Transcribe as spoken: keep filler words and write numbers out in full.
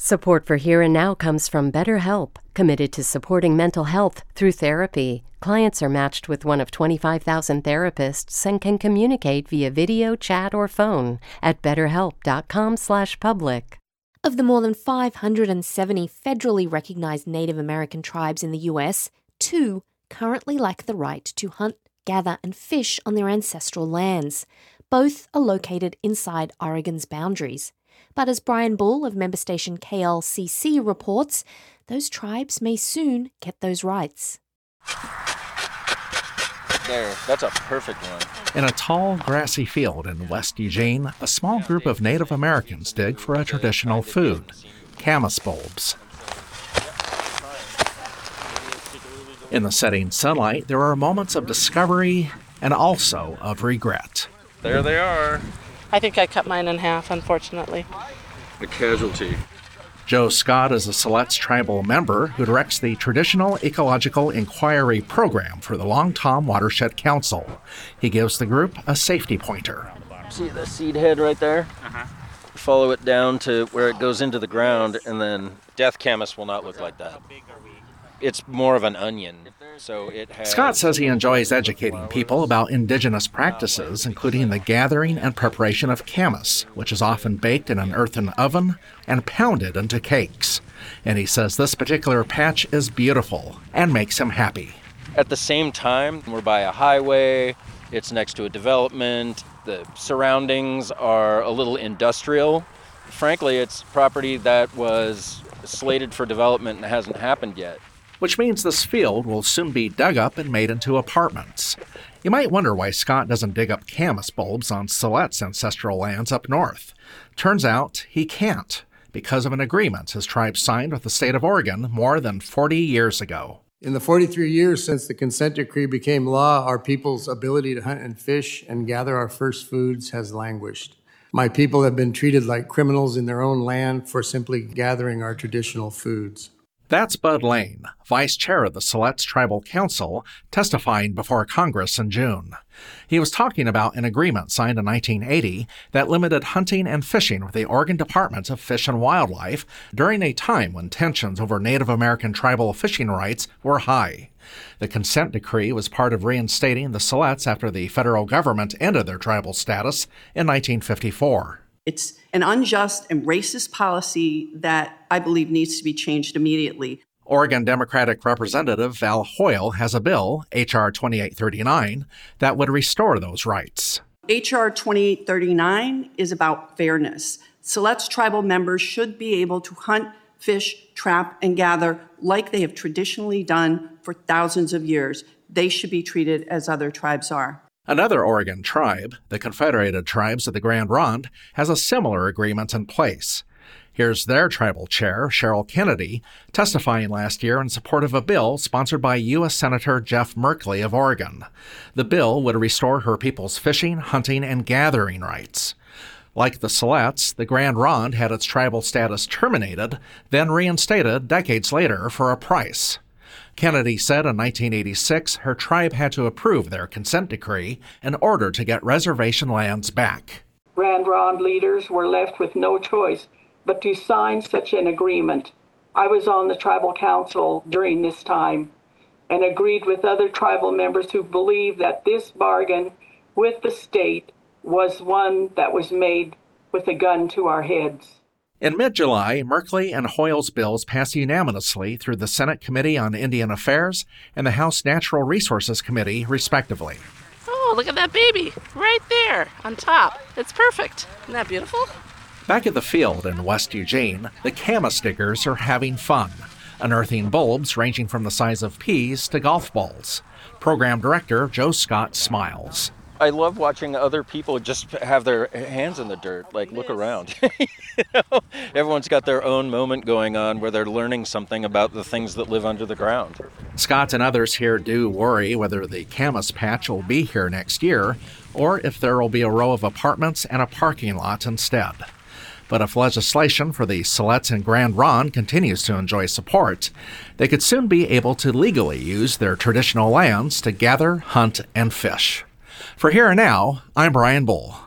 Support for Here and Now comes from BetterHelp, committed to supporting mental health through therapy. Clients are matched with one of twenty-five thousand therapists and can communicate via video, chat, or phone at betterhelp.com slash public. Of the more than five hundred seventy federally recognized Native American tribes in the U S, two currently lack the right to hunt, gather, and fish on their ancestral lands. Both are located inside Oregon's boundaries. But as Brian Bull of member station K L C C reports, those tribes may soon get those rights. There, that's a perfect one. In a tall, grassy field in West Eugene, a small group of Native Americans dig for a traditional food, camas bulbs. In the setting sunlight, there are moments of discovery and also of regret. There they are. I think I cut mine in half, unfortunately. A casualty. Joe Scott is a Siletz tribal member who directs the Traditional Ecological Inquiry Program for the Long Tom Watershed Council. He gives the group a safety pointer. See the seed head right there? Uh-huh. Follow it down to where it goes into the ground, and then death camas will not look like that. It's more of an onion. So it has... Scott says he enjoys educating people about indigenous practices, including the gathering and preparation of camas, which is often baked in an earthen oven and pounded into cakes. And he says this particular patch is beautiful and makes him happy. At the same time, we're by a highway, it's next to a development, the surroundings are a little industrial. Frankly, it's property that was slated for development and hasn't happened yet. Which means this field will soon be dug up and made into apartments. You might wonder why Scott doesn't dig up camas bulbs on Siletz ancestral lands up north. Turns out he can't, because of an agreement his tribe signed with the state of Oregon more than forty years ago. In the forty-three years since the consent decree became law, our people's ability to hunt and fish and gather our first foods has languished. My people have been treated like criminals in their own land for simply gathering our traditional foods. That's Bud Lane, vice chair of the Siletz Tribal Council, testifying before Congress in June. He was talking about an agreement signed in nineteen eighty that limited hunting and fishing with the Oregon Department of Fish and Wildlife during a time when tensions over Native American tribal fishing rights were high. The consent decree was part of reinstating the Siletz after the federal government ended their tribal status in nineteen fifty-four. It's an unjust and racist policy that I believe needs to be changed immediately. Oregon Democratic Representative Val Hoyle has a bill, H R twenty-eight thirty-nine, that would restore those rights. H R twenty-eight thirty-nine is about fairness. Siletz tribal members should be able to hunt, fish, trap, and gather like they have traditionally done for thousands of years. They should be treated as other tribes are. Another Oregon tribe, the Confederated Tribes of the Grand Ronde, has a similar agreement in place. Here's their tribal chair, Cheryl Kennedy, testifying last year in support of a bill sponsored by U S Senator Jeff Merkley of Oregon. The bill would restore her people's fishing, hunting, and gathering rights. Like the Siletz, the Grand Ronde had its tribal status terminated, then reinstated decades later for a price. Kennedy said in nineteen eighty-six her tribe had to approve their consent decree in order to get reservation lands back. Grand Ronde leaders were left with no choice but to sign such an agreement. I was on the tribal council during this time and agreed with other tribal members who believed that this bargain with the state was one that was made with a gun to our heads. In mid-July, Merkley and Hoyle's bills passed unanimously through the Senate Committee on Indian Affairs and the House Natural Resources Committee, respectively. Oh, look at that baby, right there, on top. It's perfect. Isn't that beautiful? Back at the field in West Eugene, the camas diggers are having fun, unearthing bulbs ranging from the size of peas to golf balls. Program Director Joe Scott smiles. I love watching other people just have their hands in the dirt, like look around. You know? Everyone's got their own moment going on where they're learning something about the things that live under the ground. Scott and others here do worry whether the camas patch will be here next year or if there will be a row of apartments and a parking lot instead. But if legislation for the Siletz and Grand Ronde continues to enjoy support, they could soon be able to legally use their traditional lands to gather, hunt, and fish. For Here and Now, I'm Brian Bull.